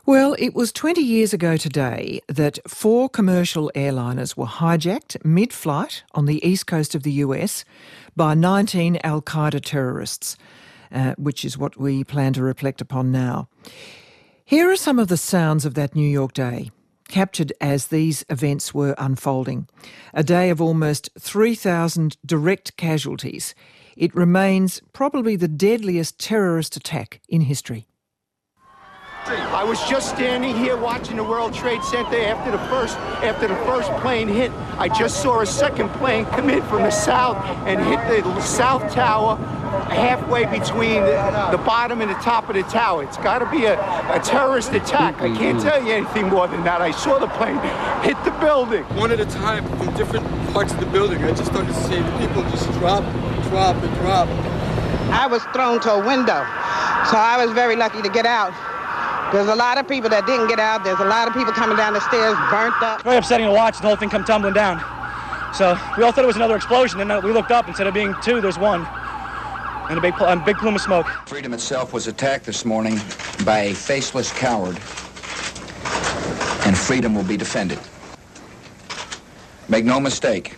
Well, it was 20 years ago today that 4 commercial airliners were hijacked mid-flight on the east coast of the US by 19 al-Qaeda terrorists, which is what we plan to reflect upon now. Here are some of the sounds of that New York day, captured as these events were unfolding. A day of almost 3,000 direct casualties. It remains probably the deadliest terrorist attack in history. I was just standing here watching the World Trade Center after the first plane hit. I just saw a second plane come in from the south and hit the south tower halfway between the bottom and the top of the tower. It's got to be a terrorist attack. I can't tell you anything more than that. I saw the plane hit the building. One at a time from different parts of the building. I just started to see the people just drop. I was thrown to a window, so I was very lucky to get out. There's a lot of people that didn't get out. There's a lot of people coming down the stairs burnt up. Very upsetting to watch the whole thing come tumbling down. So we all thought it was another explosion, and then we looked up. Instead of being 2, there's 1. And a big plume of smoke. Freedom itself was attacked this morning by a faceless coward, and freedom will be defended. Make no mistake,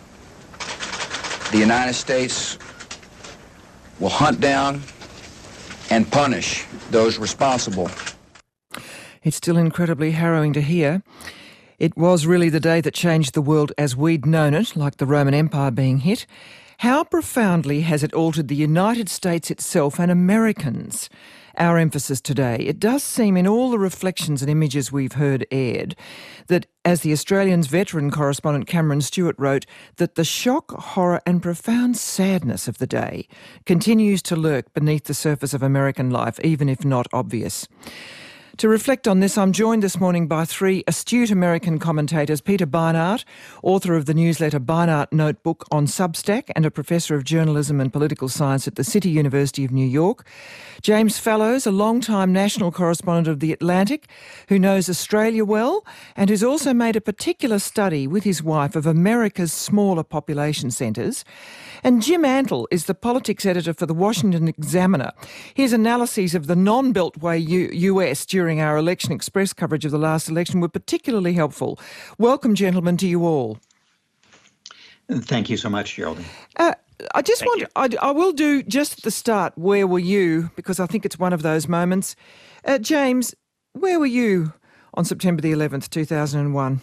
the United States will hunt down and punish those responsible. It's still incredibly harrowing to hear. It was really the day that changed the world as we'd known it, like the Roman Empire being hit. How profoundly has it altered the United States itself and Americans? Our emphasis today. It does seem in all the reflections and images we've heard aired that, as the Australian's veteran correspondent Cameron Stewart wrote, that the shock, horror and profound sadness of the day continues to lurk beneath the surface of American life, even if not obvious. To reflect on this, I'm joined this morning by 3 astute American commentators: Peter Beinart, author of the newsletter Beinart Notebook on Substack and a professor of journalism and political science at the City University of New York; James Fallows, a long-time national correspondent of The Atlantic, who knows Australia well and who's also made a particular study with his wife of America's smaller population centres; and Jim Antle is the politics editor for the Washington Examiner. His analyses of the non-Beltway US during our Election Express coverage of the last election were particularly helpful. Welcome, gentlemen, to you all. Thank you so much, Geraldine. I will do just at the start, where were you? Because I think it's one of those moments. James, where were you on September the 11th, 2001?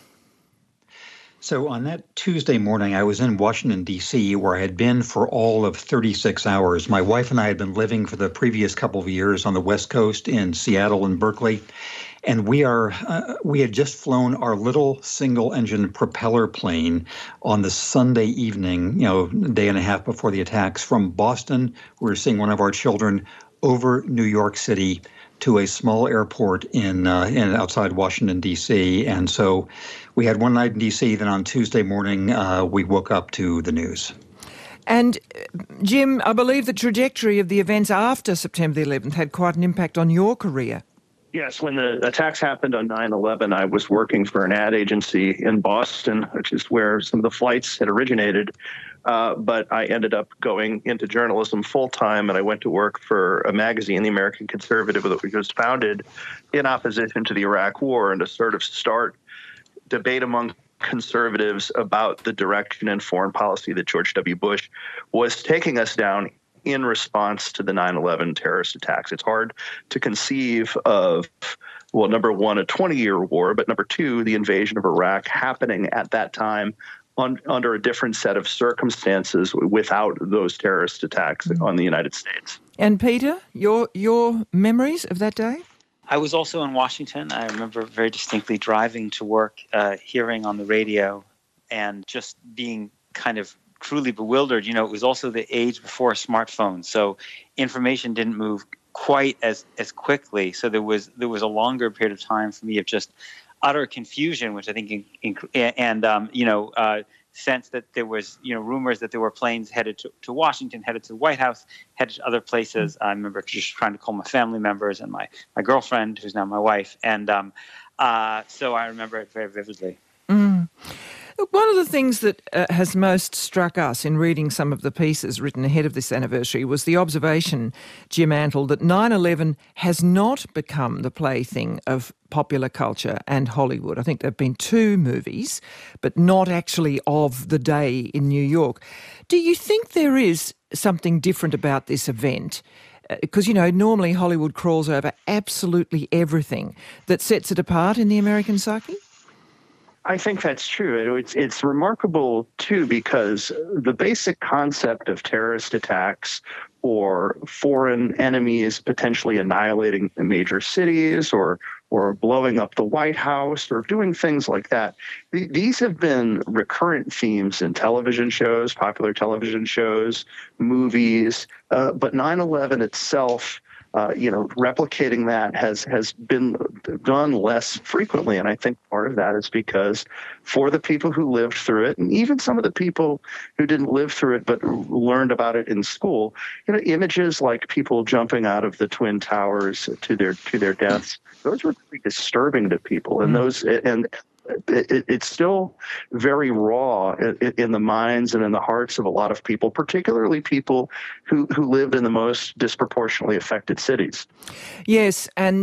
So on that Tuesday morning, I was in Washington, D.C., where I had been for all of 36 hours. My wife and I had been living for the previous couple of years on the West Coast in Seattle and Berkeley. And we had just flown our little single-engine propeller plane on the Sunday evening, a day and a half before the attacks, from Boston. We were seeing one of our children over New York City to a small airport in outside Washington, D.C. And so we had one night in D.C., then on Tuesday morning, we woke up to the news. And Jim, I believe the trajectory of the events after September the 11th had quite an impact on your career. Yes, when the attacks happened on 9/11, I was working for an ad agency in Boston, which is where some of the flights had originated. But I ended up going into journalism full-time, and I went to work for a magazine, The American Conservative, that was founded in opposition to the Iraq War, and to sort of start debate among conservatives about the direction and foreign policy that George W. Bush was taking us down in response to the 9/11 terrorist attacks. It's hard to conceive of, well, number one, a 20-year war, but number two, the invasion of Iraq happening at that time under a different set of circumstances without those terrorist attacks on the United States. And Peter, your memories of that day? I was also in Washington. I remember very distinctly driving to work, hearing on the radio, and just being kind of truly bewildered. It was also the age before smartphones, so information didn't move quite as quickly. So there was a longer period of time for me of just utter confusion, which I think sense that there was rumors that there were planes headed to Washington, headed to the White House, headed to other places. I remember just trying to call my family members and my girlfriend, who's now my wife, and so I remember it very vividly. Mm. Look, one of the things that has most struck us in reading some of the pieces written ahead of this anniversary was the observation, Jim Antle, that 9/11 has not become the plaything of popular culture and Hollywood. I think there have been 2 movies, but not actually of the day in New York. Do you think there is something different about this event? Because, normally Hollywood crawls over absolutely everything that sets it apart in the American psyche? I think that's true. It's remarkable, too, because the basic concept of terrorist attacks or foreign enemies potentially annihilating major cities or blowing up the White House or doing things like that, these have been recurrent themes in television shows, popular television shows, movies, but 9/11 itself, replicating that has been done less frequently. And I think part of that is because for the people who lived through it, and even some of the people who didn't live through it but learned about it in school, images like people jumping out of the Twin Towers to their deaths, those were really disturbing to people. And it's still very raw in the minds and in the hearts of a lot of people, particularly people who lived in the most disproportionately affected cities. Yes, and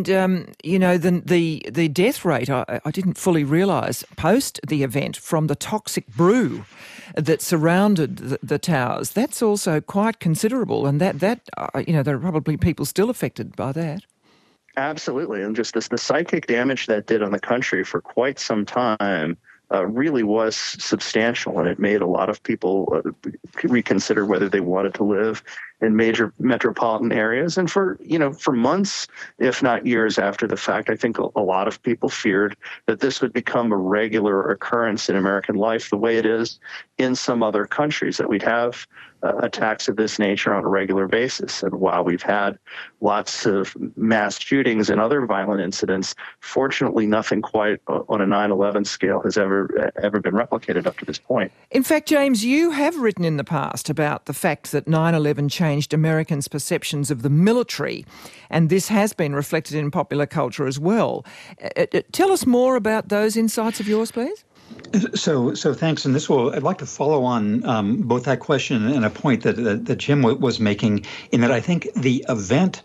the death rate, I didn't fully realise post the event from the toxic brew that surrounded the towers. That's also quite considerable, and that there are probably people still affected by that. Absolutely. And just the psychic damage that did on the country for quite some time really was substantial. And it made a lot of people reconsider whether they wanted to live in major metropolitan areas. And for months, if not years after the fact, I think a lot of people feared that this would become a regular occurrence in American life the way it is in some other countries, that we'd have attacks of this nature on a regular basis. And while we've had lots of mass shootings and other violent incidents, fortunately nothing quite on a 9/11 scale has ever been replicated up to this point. In fact, James, you have written in the past about the fact that 9/11 changed Americans' perceptions of the military, and this has been reflected in popular culture as well. Tell us more about those insights of yours, please. So thanks. And I'd like to follow on both that question and a point that Jim was making, in that I think the event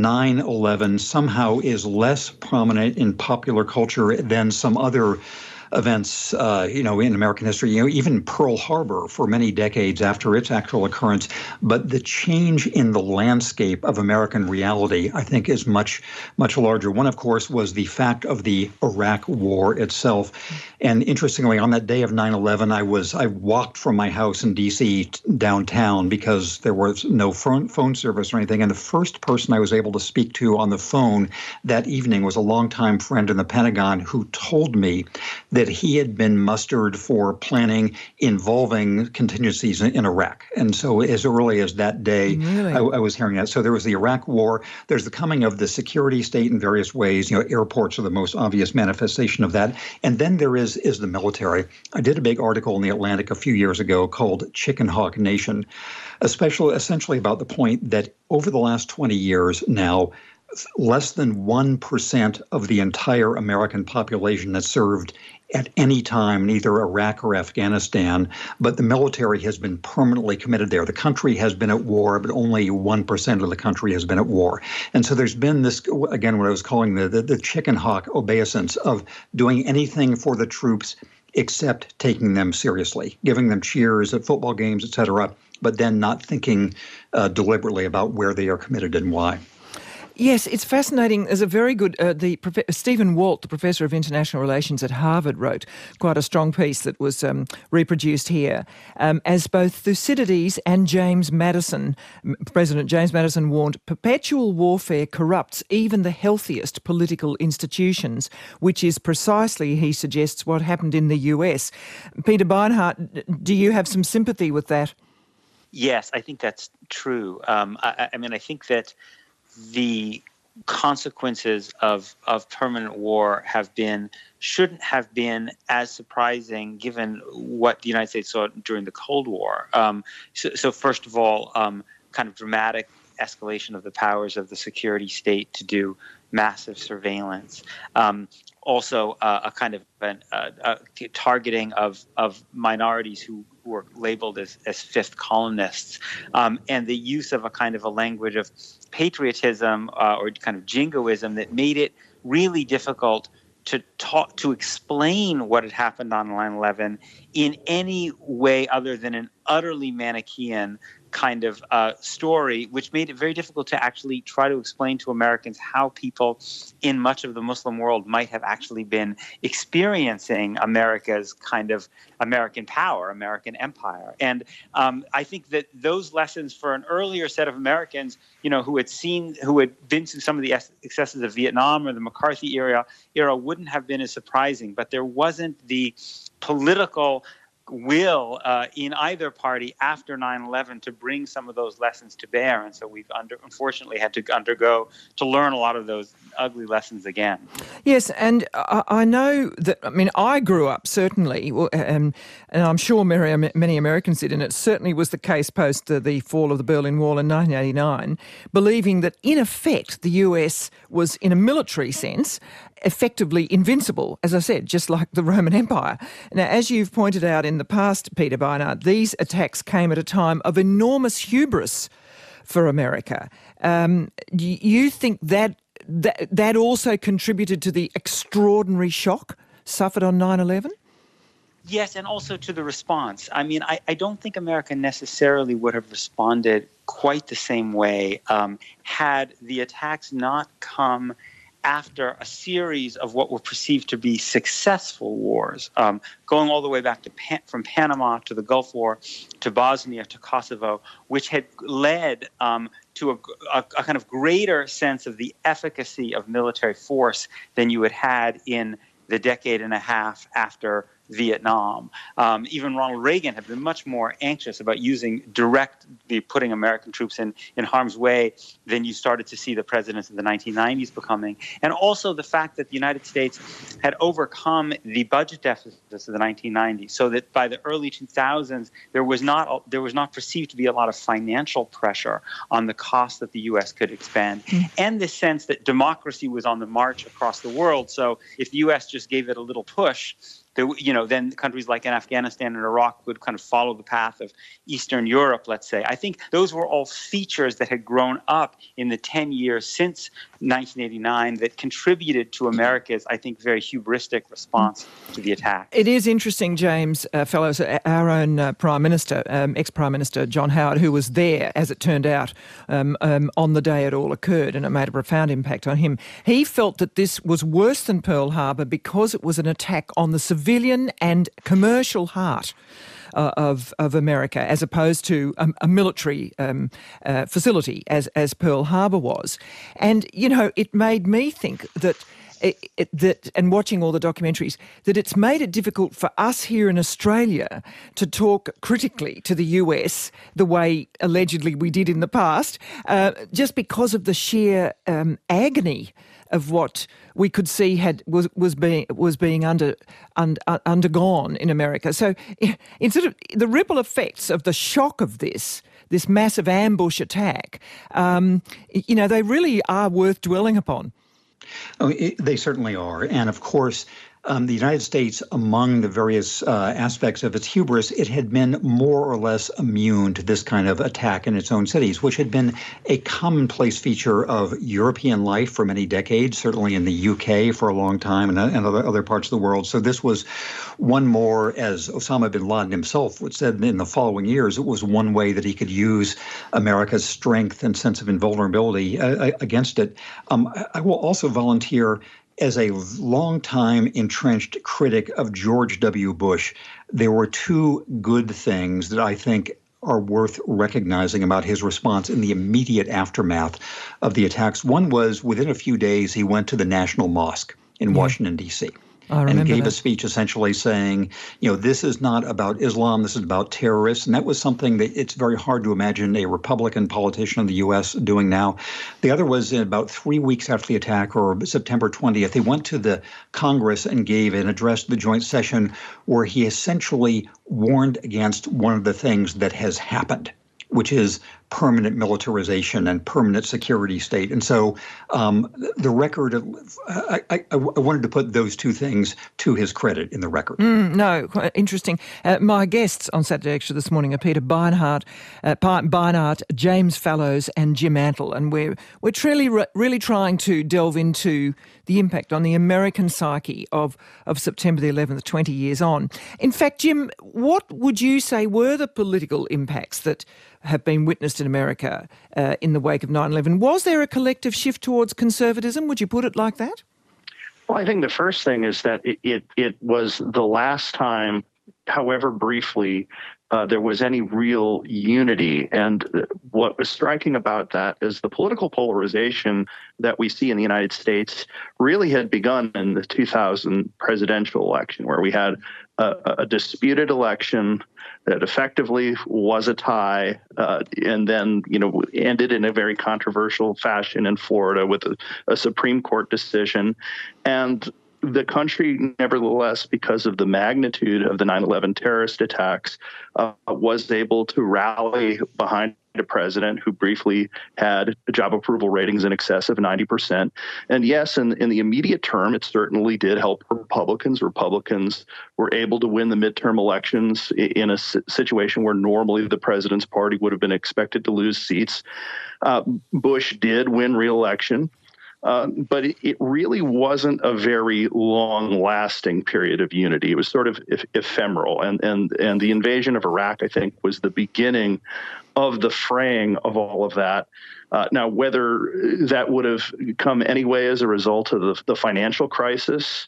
9/11 somehow is less prominent in popular culture than some other events, in American history, even Pearl Harbor for many decades after its actual occurrence. But the change in the landscape of American reality, I think, is much, much larger. One, of course, was the fact of the Iraq War itself. And interestingly, on that day of 9/11, I walked from my house in D.C. downtown because there was no phone service or anything. And the first person I was able to speak to on the phone that evening was a longtime friend in the Pentagon who told me that he had been mustered for planning involving contingencies in Iraq. And so as early as that day, really? I was hearing that. So there was the Iraq War. There's the coming of the security state in various ways. Airports are the most obvious manifestation of that. And then there is the military. I did a big article in The Atlantic a few years ago called Chicken Hawk Nation, essentially about the point that over the last 20 years now, less than 1% of the entire American population has served at any time in either Iraq or Afghanistan, but the military has been permanently committed there. The country has been at war, but only 1% of the country has been at war. And so there's been this, again, what I was calling the chicken hawk obeisance of doing anything for the troops except taking them seriously, giving them cheers at football games, et cetera, but then not thinking deliberately about where they are committed and why. Yes, it's fascinating. There's a very good, Stephen Walt, the Professor of International Relations at Harvard, wrote quite a strong piece that was reproduced here. As both Thucydides and James Madison, President James Madison warned, perpetual warfare corrupts even the healthiest political institutions, which is precisely, he suggests, what happened in the US. Peter Beinart, do you have some sympathy with that? Yes, I think that's true. I think that the consequences of permanent war shouldn't have been as surprising given what the United States saw during the Cold War. So first of all, kind of dramatic escalation of the powers of the security state to do massive surveillance. also a kind of a targeting of minorities who were labeled as fifth columnists, and the use of a kind of a language of patriotism or kind of jingoism that made it really difficult to explain what had happened on 9/11 in any way other than an utterly Manichaean kind of story, which made it very difficult to actually try to explain to Americans how people in much of the Muslim world might have actually been experiencing America's kind of American power, American empire. And I think that those lessons for an earlier set of Americans, who had been through some of the excesses of Vietnam or the McCarthy era wouldn't have been as surprising. But there wasn't the political will in either party after 9/11 to bring some of those lessons to bear. And so we've unfortunately had to learn a lot of those ugly lessons again. Yes, and I know that, I grew up certainly, and I'm sure many Americans did, and it certainly was the case post the fall of the Berlin Wall in 1989, believing that in effect the US was, in a military sense, effectively invincible, as I said, just like the Roman Empire. Now, as you've pointed out in the past, Peter Beinart, these attacks came at a time of enormous hubris for America. Do you think that also contributed to the extraordinary shock suffered on 9/11? Yes, and also to the response. I don't think America necessarily would have responded quite the same way had the attacks not come after a series of what were perceived to be successful wars, going all the way back to from Panama to the Gulf War to Bosnia to Kosovo, which had led to a kind of greater sense of the efficacy of military force than you had in the decade and a half after Vietnam. Even Ronald Reagan had been much more anxious about putting American troops in harm's way than you started to see the presidents of the 1990s becoming. And also the fact that the United States had overcome the budget deficits of the 1990s, so that by the early 2000s, there was not perceived to be a lot of financial pressure on the cost that the U.S. could expend. And this sense that democracy was on the march across the world. So if the U.S. just gave it a little push, then countries like in Afghanistan and Iraq would kind of follow the path of Eastern Europe, let's say. I think those were all features that had grown up in the 10 years since 1989 that contributed to America's, I think, very hubristic response to the attack. It is interesting, James Fallows, our own Prime Minister, ex-Prime Minister John Howard, who was there, as it turned out, on the day it all occurred, and it made a profound impact on him. He felt that this was worse than Pearl Harbor because it was an attack on the civilian and commercial heart of America, as opposed to a military facility as Pearl Harbor was. And, it made me think that and watching all the documentaries, that it's made it difficult for us here in Australia to talk critically to the US the way allegedly we did in the past, just because of the sheer agony of what we could see was being undergone in America. So, instead of the ripple effects of the shock of this massive ambush attack, they really are worth dwelling upon. Oh, they certainly are. And of course, the United States, among the various aspects of its hubris, it had been more or less immune to this kind of attack in its own cities, which had been a commonplace feature of European life for many decades, certainly in the UK for a long time and other parts of the world. So this was one more, as Osama bin Laden himself would said in the following years, it was one way that he could use America's strength and sense of invulnerability against it. I will also volunteer as a longtime entrenched critic of George W. Bush. There were two good things that I think are worth recognizing about his response in the immediate aftermath of the attacks. One was, within a few days, he went to the National Mosque in Washington, D.C., and gave a speech essentially saying, this is not about Islam, this is about terrorists. And that was something that it's very hard to imagine a Republican politician in the U.S. doing now. The other was about 3 weeks after the attack, or September 20th, he went to the Congress and gave an address to the joint session where he essentially warned against one of the things that has happened, which is permanent militarization and permanent security state. And so the record, I wanted to put those two things to his credit in the record. No, quite interesting. My guests on Saturday Extra this morning are Peter Beinart, James Fallows and Jim Antle, and we're really trying to delve into the impact on the American psyche of September the 11th, 20 years on. In fact, Jim, what would you say were the political impacts that have been witnessed in America in the wake of 9/11? Was there a collective shift towards conservatism? Would you put it like that? Well, I think the first thing is that it was the last time, however briefly, there was any real unity. And what was striking about that is the political polarization that we see in the United States really had begun in the 2000 presidential election, where we had a disputed election that effectively was a tie, and then ended in a very controversial fashion in Florida with a Supreme Court decision. And the country, nevertheless, because of the magnitude of the 9/11 terrorist attacks, was able to rally behind a president who briefly had job approval ratings in excess of 90%. And yes, in the immediate term, it certainly did help Republicans. Republicans were able to win the midterm elections in a situation where normally the president's party would have been expected to lose seats. Bush did win re-election. But it really wasn't a very long-lasting period of unity. It was sort of ephemeral, and the invasion of Iraq, I think, was the beginning of the fraying of all of that. Now, whether that would have come anyway as a result of the financial crisis,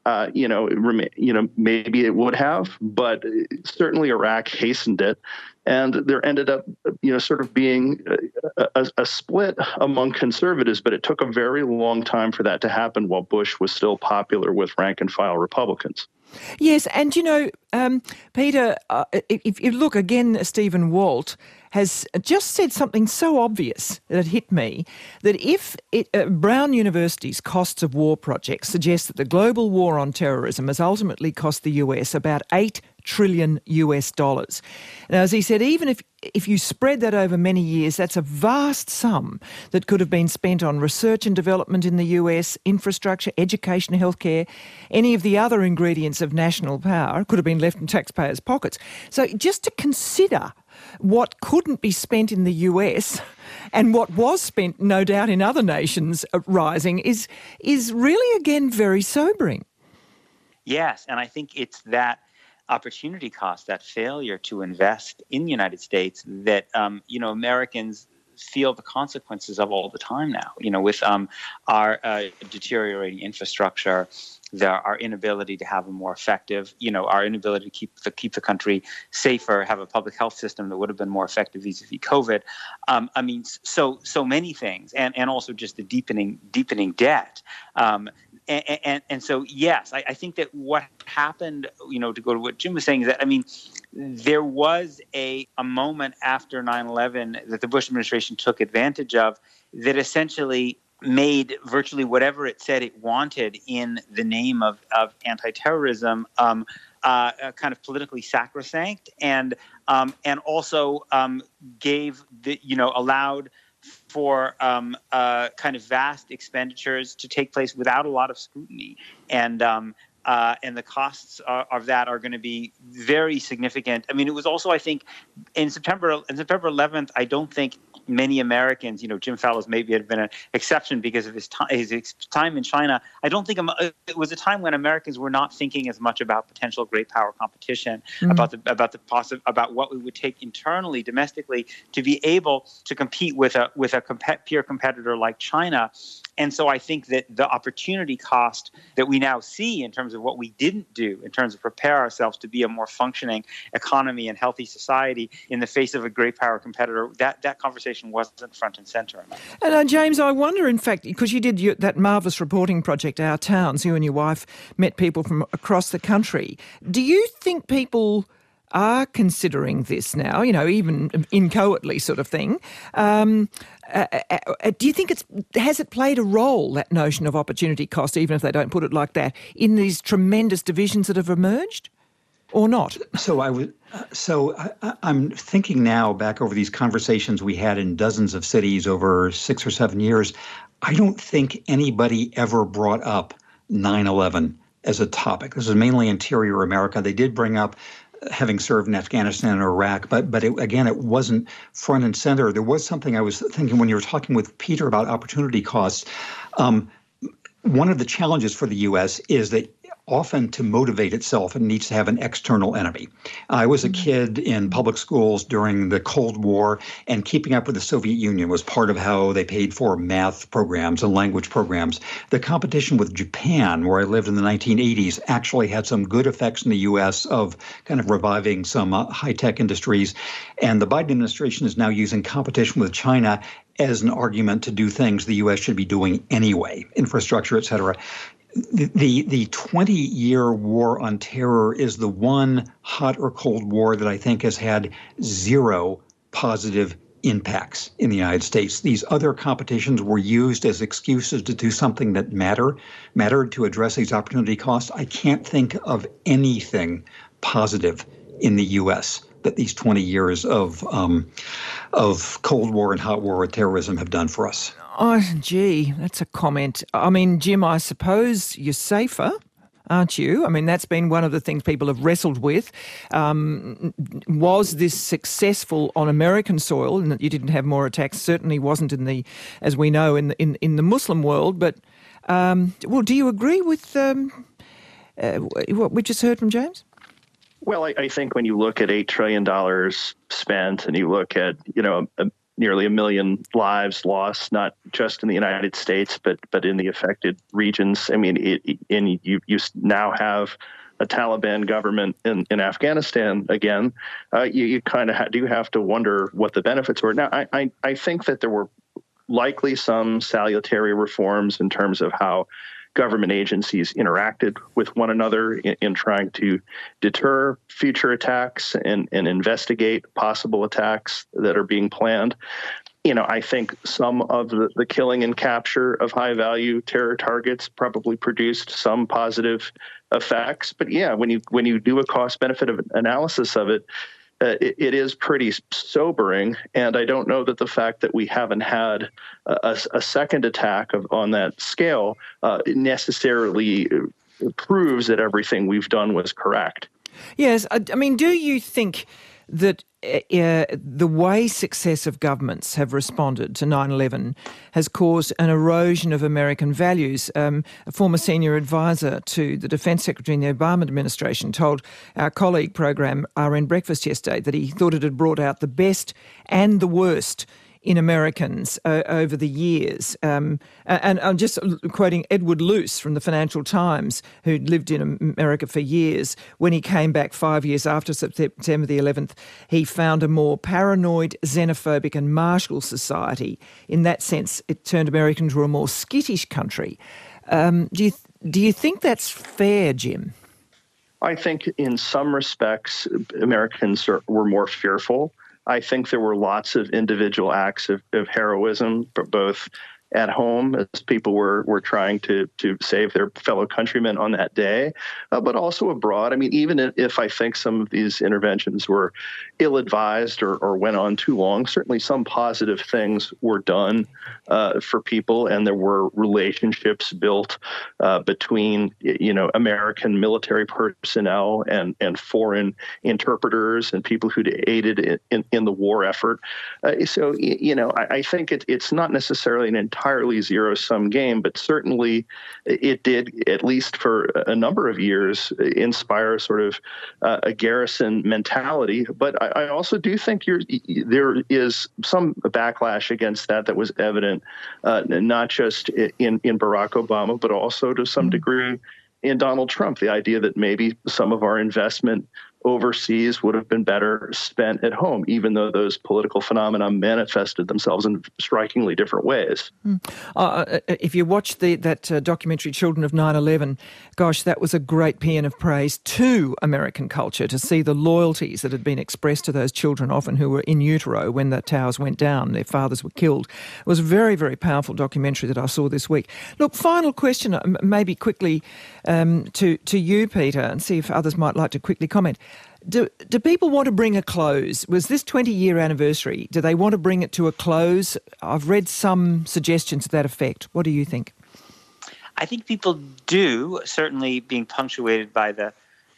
maybe it would have, but certainly Iraq hastened it. And there ended up, sort of being a split among conservatives, but it took a very long time for that to happen while Bush was still popular with rank-and-file Republicans. Yes, and Peter, if you look again, Stephen Walt has just said something so obvious that hit me, that if Brown University's Costs of War project suggests that the global war on terrorism has ultimately cost the US about $8 trillion. Now, as he said, even if you spread that over many years, that's a vast sum that could have been spent on research and development in the US, infrastructure, education, healthcare, any of the other ingredients of national power could have been left in taxpayers' pockets. So just to consider what couldn't be spent in the US and what was spent, no doubt, in other nations rising is really, again, very sobering. Yes, and I think it's that opportunity cost, that failure to invest in the United States that, Americans feel the consequences of all the time now, with our deteriorating infrastructure, our inability to have a more effective, our inability to keep the country safer, have a public health system that would have been more effective vis-a-vis COVID. So many things, and also just the deepening debt. And so, yes, I think that what happened, to go to what Jim was saying, is that, there was a moment after 9/11 that the Bush administration took advantage of that essentially made virtually whatever it said it wanted in the name of anti-terrorism kind of politically sacrosanct, and also gave allowed for kind of vast expenditures to take place without a lot of scrutiny, and the costs of that are going to be very significant. It was also, I think, in September 11th, I don't think many Americans, Jim Fallows maybe had been an exception because of his time in China. I don't think it was a time when Americans were not thinking as much about potential great power competition, about what we would take internally, domestically, to be able to compete with a peer competitor like China. And so I think that the opportunity cost that we now see in terms of what we didn't do, in terms of prepare ourselves to be a more functioning economy and healthy society in the face of a great power competitor, that conversation wasn't front and center enough. And James, I wonder, in fact, because you did that marvellous reporting project, Our Towns, you and your wife met people from across the country. Do you think people are considering this now, even inchoately sort of thing? Do you think has it played a role, that notion of opportunity cost, even if they don't put it like that, in these tremendous divisions that have emerged? or not? I'm thinking now back over these conversations we had in dozens of cities over 6 or 7 years. I don't think anybody ever brought up 9/11 as a topic. This is mainly interior America. They did bring up having served in Afghanistan and Iraq, but it wasn't front and center. There was something I was thinking when you were talking with Peter about opportunity costs. One of the challenges for the U.S. is that often to motivate itself, it needs to have an external enemy. I was a kid in public schools during the Cold War, and keeping up with the Soviet Union was part of how they paid for math programs and language programs. The competition with Japan, where I lived in the 1980s, actually had some good effects in the U.S. of kind of reviving some high-tech industries. And the Biden administration is now using competition with China as an argument to do things the U.S. should be doing anyway, infrastructure, et cetera. The 20-year war on terror is the one hot or cold war that I think has had zero positive impacts in the United States. These other competitions were used as excuses to do something that mattered to address these opportunity costs. I can't think of anything positive in the U.S. that these 20 years of Cold War and hot war with terrorism have done for us. Oh, gee, that's a comment. I mean, Jim, I suppose you're safer, aren't you? I mean, that's been one of the things people have wrestled with. Was this successful on American soil and that you didn't have more attacks? Certainly wasn't as we know, in the Muslim world. But, do you agree with what we just heard from James? Well, I think when you look at $8 trillion spent and you look at, nearly 1 million lives lost, not just in the United States, but in the affected regions. I mean, you now have a Taliban government in Afghanistan again. You kind of do have to wonder what the benefits were. Now, I think that there were likely some salutary reforms in terms of how government agencies interacted with one another in trying to deter future attacks and investigate possible attacks that are being planned. I think some of the killing and capture of high-value terror targets probably produced some positive effects. But yeah, when you do a cost-benefit analysis of it, it is pretty sobering, and I don't know that the fact that we haven't had a second attack on that scale necessarily proves that everything we've done was correct. Yes, I mean, do you think that the way successive governments have responded to 9/11 has caused an erosion of American values? A former senior advisor to the Defence Secretary in the Obama administration told our colleague program RN Breakfast yesterday that he thought it had brought out the best and the worst in Americans over the years. And I'm just quoting Edward Luce from the Financial Times, who'd lived in America for years. When he came back 5 years after September the 11th, he found a more paranoid, xenophobic and martial society. In that sense, it turned America into a more skittish country. Do you think that's fair, Jim? I think in some respects, Americans were more fearful. I think there were lots of individual acts of heroism, both at home as people were trying to save their fellow countrymen on that day, but also abroad. I mean, even if I think some of these interventions were ill-advised or went on too long, certainly some positive things were done for people, and there were relationships built between, American military personnel and foreign interpreters and people who aided in the war effort. So, I think it's not necessarily an entirely zero-sum game, but certainly it did, at least for a number of years, inspire sort of a garrison mentality. But I also do think there is some backlash against that was evident, not just in Barack Obama, but also to some degree in Donald Trump. The idea that maybe some of our investment overseas would have been better spent at home, even though those political phenomena manifested themselves in strikingly different ways. If you watch that documentary Children of 9/11, gosh, that was a great paean of praise to American culture, to see the loyalties that had been expressed to those children, often who were in utero when the towers went down, their fathers were killed. It was a very, very powerful documentary that I saw this week. Look, final question, maybe quickly to you, Peter, and see if others might like to quickly comment. Do people want to bring a close? Was this 20-year anniversary, do they want to bring it to a close? I've read some suggestions to that effect. What do you think? I think people do, certainly being punctuated by the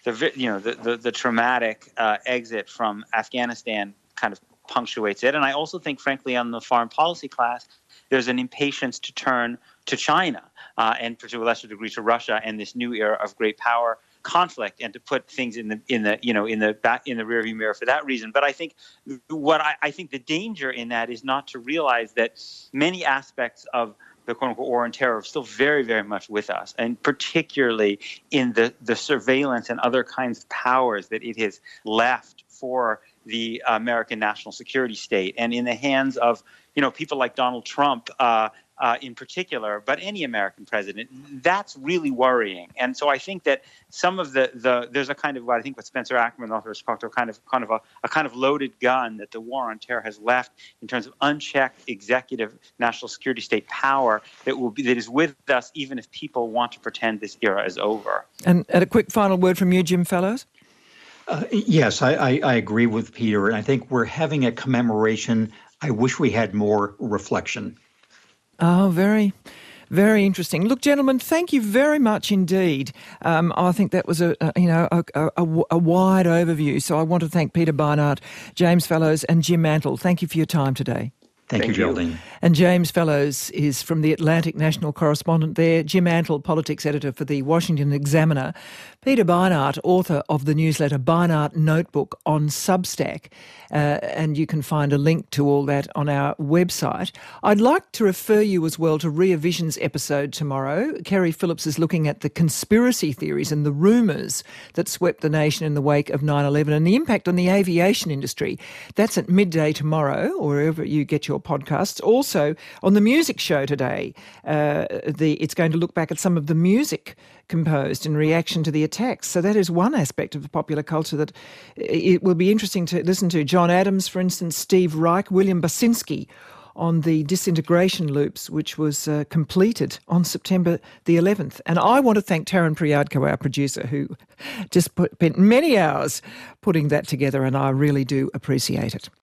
traumatic exit from Afghanistan kind of punctuates it. And I also think, frankly, on the foreign policy class, there's an impatience to turn to China and to a lesser degree to Russia and this new era of great power conflict, and to put things in the rearview mirror for that reason. But I think I think the danger in that is not to realize that many aspects of the quote-unquote war on terror are still very, very much with us, and particularly in the surveillance and other kinds of powers that it has left for the American national security state, and in the hands of people like Donald Trump in particular, but any American president. That's really worrying. And so I think that some of there's a kind of what Spencer Ackerman, the author of Sparkle, kind of loaded gun that the war on terror has left in terms of unchecked executive national security state power that is with us even if people want to pretend this era is over. And a quick final word from you, Jim Fellows. Yes, I agree with Peter. And I think we're having a commemoration. I wish we had more reflection. Oh, very, very interesting. Look, gentlemen, thank you very much indeed. I think that was a wide overview. So I want to thank Peter Beinart, James Fellows and Jim Mantle. Thank you for your time today. Thank you, Geraldine. And James Fellows is from the Atlantic national correspondent there. Jim Mantle, politics editor for the Washington Examiner. Peter Beinart, author of the newsletter Beinart Notebook on Substack. And you can find a link to all that on our website. I'd like to refer you as well to Rear Vision's episode tomorrow. Kerry Phillips is looking at the conspiracy theories and the rumours that swept the nation in the wake of 9/11 and the impact on the aviation industry. That's at midday tomorrow, or wherever you get your podcasts. Also, on the music show today, it's going to look back at some of the music composed in reaction to the attacks. So that is one aspect of the popular culture that it will be interesting to listen to. John Adams, for instance, Steve Reich, William Basinski on the disintegration loops, which was completed on September the 11th. And I want to thank Taran Priadko, our producer, who just spent many hours putting that together, and I really do appreciate it.